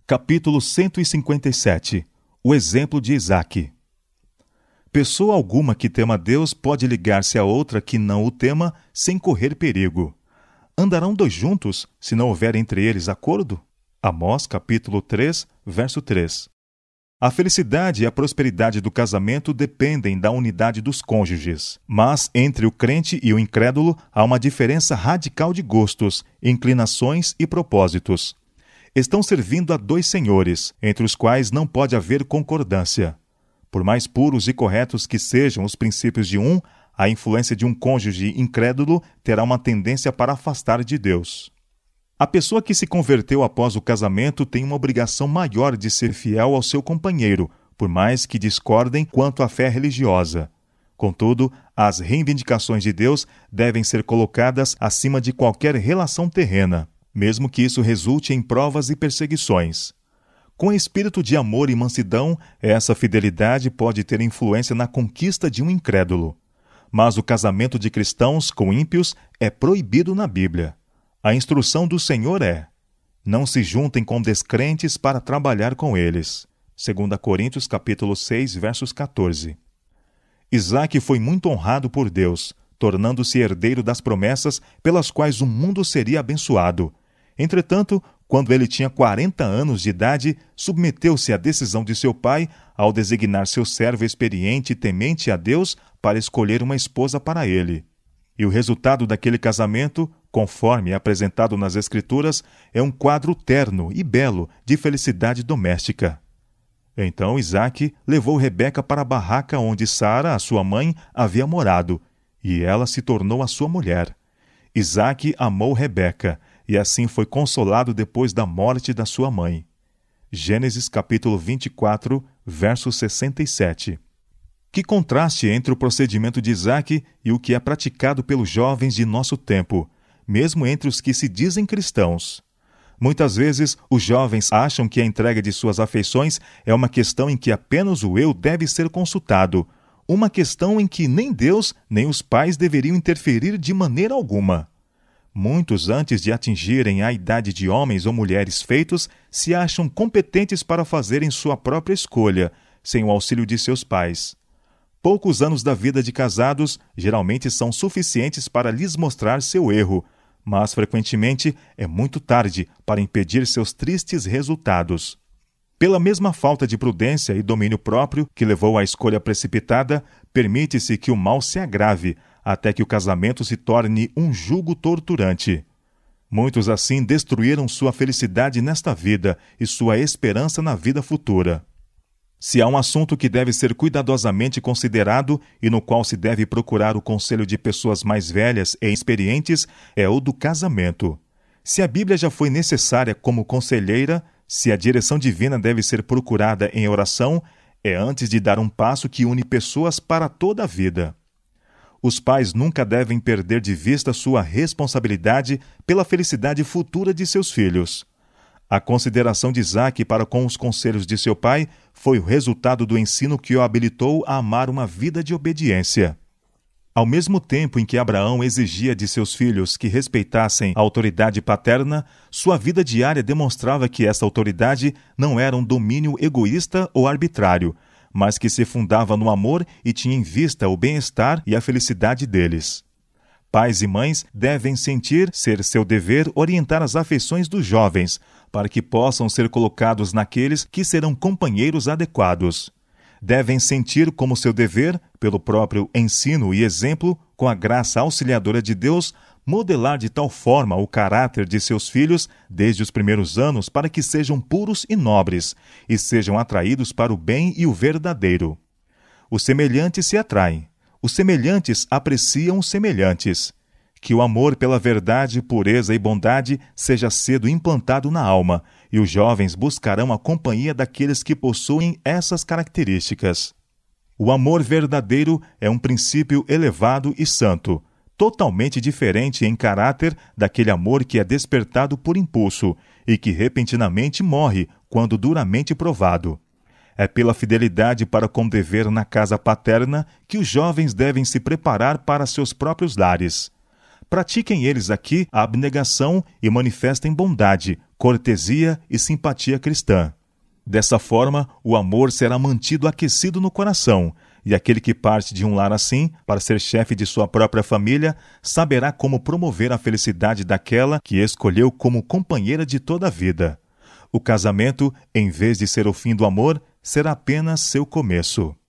Capítulo 157. O exemplo de Isaque. Pessoa alguma que tema Deus pode ligar-se a outra que não o tema sem correr perigo. Andarão dois juntos, se não houver entre eles acordo? Amós, capítulo 3, verso 3. A felicidade e a prosperidade do casamento dependem da unidade dos cônjuges. Mas entre o crente e o incrédulo há uma diferença radical de gostos, inclinações e propósitos. Estão servindo a dois senhores, entre os quais não pode haver concordância. Por mais puros e corretos que sejam os princípios de um, a influência de um cônjuge incrédulo terá uma tendência para afastar de Deus. A pessoa que se converteu após o casamento tem uma obrigação maior de ser fiel ao seu companheiro, por mais que discordem quanto à fé religiosa. Contudo, as reivindicações de Deus devem ser colocadas acima de qualquer relação terrena, mesmo que isso resulte em provas e perseguições. Com espírito de amor e mansidão, essa fidelidade pode ter influência na conquista de um incrédulo. Mas o casamento de cristãos com ímpios é proibido na Bíblia. A instrução do Senhor é: não se juntem com descrentes para trabalhar com eles. 2 Coríntios capítulo 6, versos 14. Isaque foi muito honrado por Deus, tornando-se herdeiro das promessas pelas quais o mundo seria abençoado. Entretanto, quando ele tinha 40 anos de idade, submeteu-se à decisão de seu pai ao designar seu servo experiente e temente a Deus para escolher uma esposa para ele. E o resultado daquele casamento, conforme apresentado nas Escrituras, é um quadro terno e belo de felicidade doméstica. Então Isaque levou Rebeca para a barraca onde Sara, a sua mãe, havia morado, e ela se tornou a sua mulher. Isaque amou Rebeca, e assim foi consolado depois da morte da sua mãe. Gênesis capítulo 24, verso 67. Que contraste entre o procedimento de Isaque e o que é praticado pelos jovens de nosso tempo, mesmo entre os que se dizem cristãos. Muitas vezes, os jovens acham que a entrega de suas afeições é uma questão em que apenas o eu deve ser consultado, uma questão em que nem Deus nem os pais deveriam interferir de maneira alguma. Muitos, antes de atingirem a idade de homens ou mulheres feitos, se acham competentes para fazerem sua própria escolha, sem o auxílio de seus pais. Poucos anos da vida de casados geralmente são suficientes para lhes mostrar seu erro, mas frequentemente é muito tarde para impedir seus tristes resultados. Pela mesma falta de prudência e domínio próprio que levou à escolha precipitada, permite-se que o mal se agrave, até que o casamento se torne um jugo torturante. Muitos assim destruíram sua felicidade nesta vida e sua esperança na vida futura. Se há um assunto que deve ser cuidadosamente considerado e no qual se deve procurar o conselho de pessoas mais velhas e experientes, é o do casamento. Se a Bíblia já foi necessária como conselheira, se a direção divina deve ser procurada em oração, é antes de dar um passo que une pessoas para toda a vida. Os pais nunca devem perder de vista sua responsabilidade pela felicidade futura de seus filhos. A consideração de Isaque para com os conselhos de seu pai foi o resultado do ensino que o habilitou a amar uma vida de obediência. Ao mesmo tempo em que Abraão exigia de seus filhos que respeitassem a autoridade paterna, sua vida diária demonstrava que essa autoridade não era um domínio egoísta ou arbitrário, mas que se fundava no amor e tinha em vista o bem-estar e a felicidade deles. Pais e mães devem sentir ser seu dever orientar as afeições dos jovens, para que possam ser colocados naqueles que serão companheiros adequados. Devem sentir como seu dever, pelo próprio ensino e exemplo, com a graça auxiliadora de Deus, modelar de tal forma o caráter de seus filhos desde os primeiros anos para que sejam puros e nobres, e sejam atraídos para o bem e o verdadeiro. Os semelhantes se atraem. Os semelhantes apreciam os semelhantes. Que o amor pela verdade, pureza e bondade seja cedo implantado na alma, e os jovens buscarão a companhia daqueles que possuem essas características. O amor verdadeiro é um princípio elevado e santo, totalmente diferente em caráter daquele amor que é despertado por impulso e que repentinamente morre quando duramente provado. É pela fidelidade para com o dever na casa paterna que os jovens devem se preparar para seus próprios lares. Pratiquem eles aqui a abnegação e manifestem bondade, cortesia e simpatia cristã. Dessa forma, o amor será mantido aquecido no coração, e aquele que parte de um lar assim, para ser chefe de sua própria família, saberá como promover a felicidade daquela que escolheu como companheira de toda a vida. O casamento, em vez de ser o fim do amor, será apenas seu começo.